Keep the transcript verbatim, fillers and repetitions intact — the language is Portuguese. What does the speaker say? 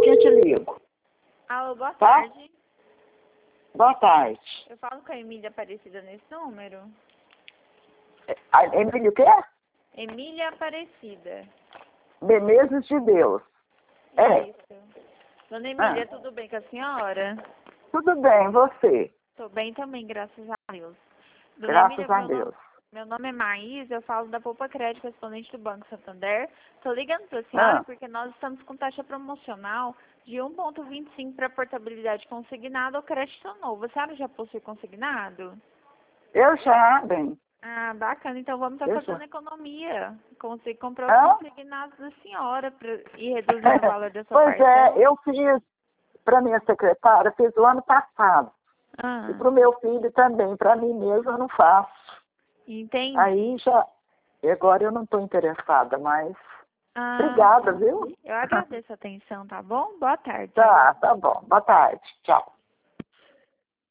pouquinho eu te ligo. Alô, boa Tá? tarde. Boa tarde. Eu falo com a Emília Aparecida nesse número. A Emília o quê? Emília Aparecida. Menezes de Deus. É. Isso. Dona Emília, Ah. tudo bem com a senhora? Tudo bem, você? Tô bem também, graças a Deus. Dona Graças Emília, a meu Deus. nome, meu nome é Maísa, eu falo da Poupa Crédito, correspondente do Banco Santander. Tô ligando pra senhora Ah. porque nós estamos com taxa promocional de um vírgula vinte e cinco para portabilidade consignada ou crédito novo. A senhora já possui consignado? Eu já, bem. Ah, bacana. Então vamos estar Eu fazendo já. economia. Consigo comprar os Hã? consignados da senhora pra ir reduzindo o valor da sua Pois parcela. é, eu fiz para minha secretária, fiz o ano passado. Ah, E para o meu filho também, para mim mesmo eu não faço. entendi. Aí já, e agora eu não estou interessada, mas Ah, obrigada, viu? eu agradeço a atenção, tá bom? Boa tarde. Tá, tá bom. Boa tarde. Tchau.